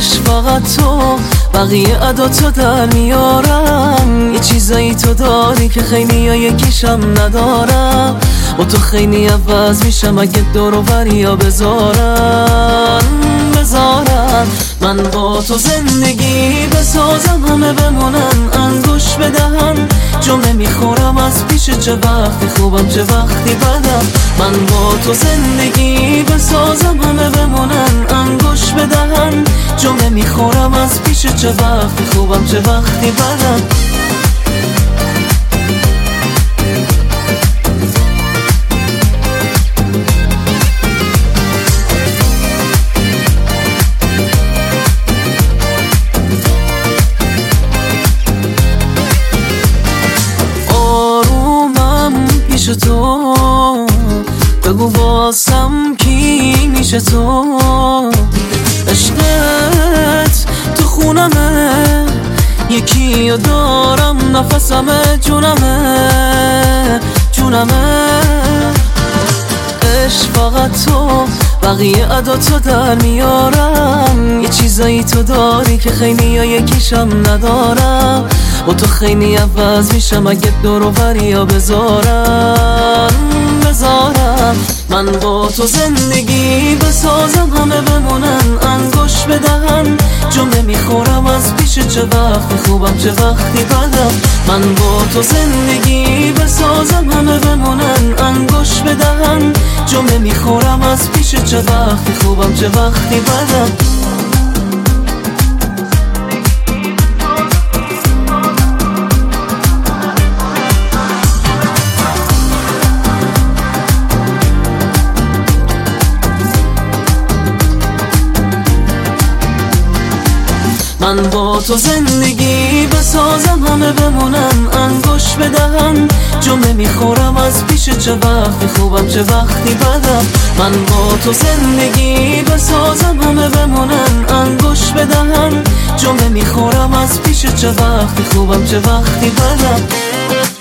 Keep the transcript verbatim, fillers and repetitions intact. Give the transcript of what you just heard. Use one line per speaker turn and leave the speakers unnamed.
عشق فقط تو، بقیه عداتو در میارن. یه چیزایی تو داری که خیلی ها یکیشم ندارم. با تو خیلی عوض میشم اگه دور و بریا بذارن بذارن. من با تو زندگی بسازم، همه بمونن انگوش بدهن. جمله میخورم از پیش، چه وقتی خوبم چه وقتی بدم. من با تو زندگی بسازم، همه بمونن انگوش بدهن. جمله میخورم از پیش، چه وقتی خوبم چه وقتی بدم. پیش تو بگو واسم کی میشه تو. عشقت تو خونمه، یکی رو دارم نفسمه، جونمه جونمه. عشق فقط تو، بقیه عداتو در میارن. یه چیزایی تو داری که خیلی ها یکیشم ندارم. با تو خیلی عوض میشم اگه دور و بریا بذارن بذارن. من با تو زندگی بسازم، همه بمونن انگوش بدهن. جمله میخورم از پیش، چه وقتی خوبم چه وقتی بدم. من با تو زندگی بسازم، همه بمونن انگوش بدهن. جمله میخورم از پیش، چه وقتی خوبم چه وقتی بدم. من با تو زندگی بسازم، همه بمونن انگوش بدهن. جمله میخورم از پیش، چه وقتی خوبم چه وقتی بدم. من با تو زندگی بسازم، همه بمونن انگوش بدهن. جمله میخورم از پیش، چه وقتی خوبم چه وقتی بدم.